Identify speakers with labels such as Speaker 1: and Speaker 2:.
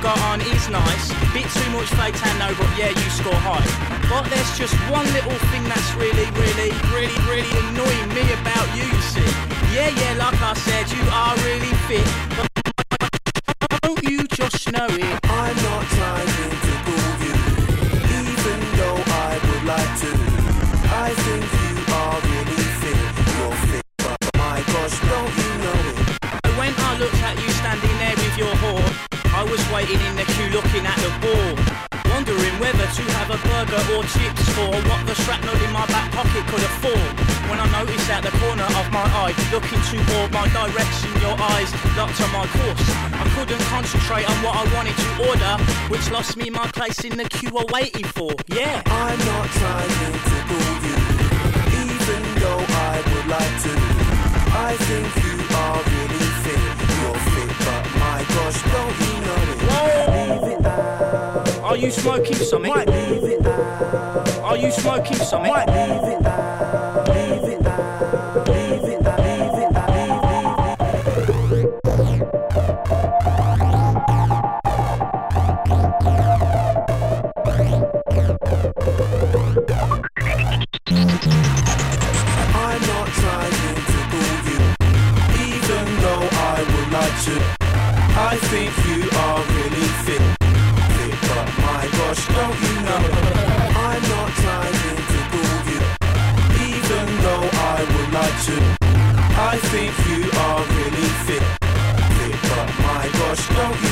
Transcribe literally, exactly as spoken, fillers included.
Speaker 1: got on is nice. Bit too much fake tan, no, but yeah, you score high. But there's just one little thing that's really, really, really, really annoying me about you, you see. Yeah, yeah, like I said, you are really fit, but don't you just know it?
Speaker 2: I'm not trying to fool you, even though I would like to. I think you are really fit, you're fit, but my gosh, don't you know it?
Speaker 1: When I looked at you standing there with your whore, I was waiting in the queue looking at the ball, wondering whether to have a burger or chips or what the shrapnel in my back pocket could afford. When I noticed out the corner of my eye, looking toward my direction, your eyes locked on my course. I couldn't concentrate on what I wanted to order, which lost me my place in the queue I waited for. Yeah.
Speaker 2: I'm not trying to fool you, even though I would like to. I think you are really fit, you're fit, but my gosh, don't you know it?
Speaker 1: Whoa.
Speaker 2: Leave it out.
Speaker 1: Are you smoking something?
Speaker 2: Might leave it out.
Speaker 1: Are you smoking something?
Speaker 2: Might leave it out. Leave it out. Leave it out. Leave it out. Leave it I'm not trying to fool you, even though I would like to. I think you are really fit, fit, but my gosh, don't you know? I'm not trying to fool you, even though I would like to. I think you are really fit, fit, but my gosh, don't you